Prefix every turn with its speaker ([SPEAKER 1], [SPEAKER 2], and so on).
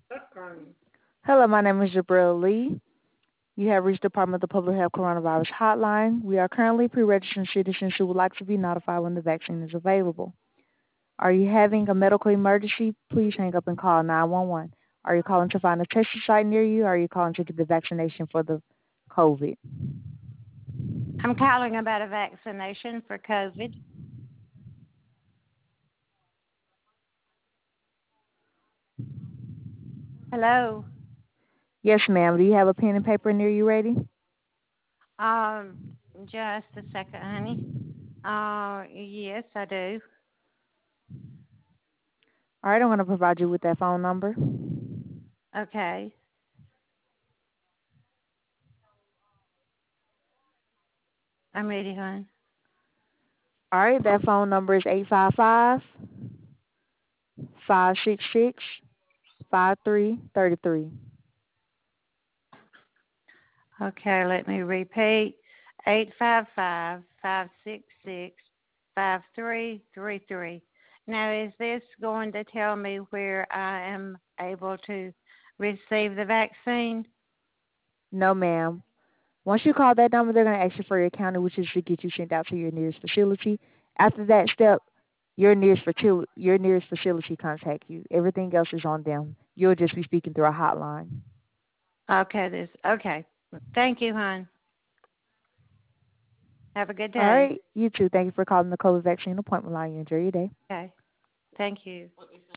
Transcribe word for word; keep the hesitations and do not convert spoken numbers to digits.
[SPEAKER 1] Hello, my name is Jabril Lee. You have reached the Department of the Public Health Coronavirus Hotline. We are currently pre-registering citizens who would like to be notified when the vaccine is available. Are you having a medical emergency? Please hang up and call nine one one. Are you calling to find a testing site near you? Or are you calling to get the vaccination for the COVID?
[SPEAKER 2] I'm calling about a vaccination for COVID. Hello.
[SPEAKER 1] Yes, ma'am. Do you have a pen and paper near you ready?
[SPEAKER 2] Um, just a second, honey. Uh, yes, I do.
[SPEAKER 1] All right, I'm going to provide you with that phone number.
[SPEAKER 2] Okay. I'm ready, hon.
[SPEAKER 1] All right, that phone number is eight five five, five six six, five three three three.
[SPEAKER 2] Okay, let me repeat. Eight five five five six six five three three three. Now, is this going to tell me where I am able to receive the vaccine?
[SPEAKER 1] No, ma'am. Once you call that number, they're going to ask you for your county, which is to get you sent out to your nearest facility. After that step, your nearest facility, your nearest facility contact you. Everything else is on them. You'll just be speaking through a hotline.
[SPEAKER 2] Okay, this. Okay. Thank you, hon. Have a good
[SPEAKER 1] All
[SPEAKER 2] day.
[SPEAKER 1] right. You too. Thank you for calling the COVID vaccine appointment line. You enjoy your day.
[SPEAKER 2] Okay. Thank you.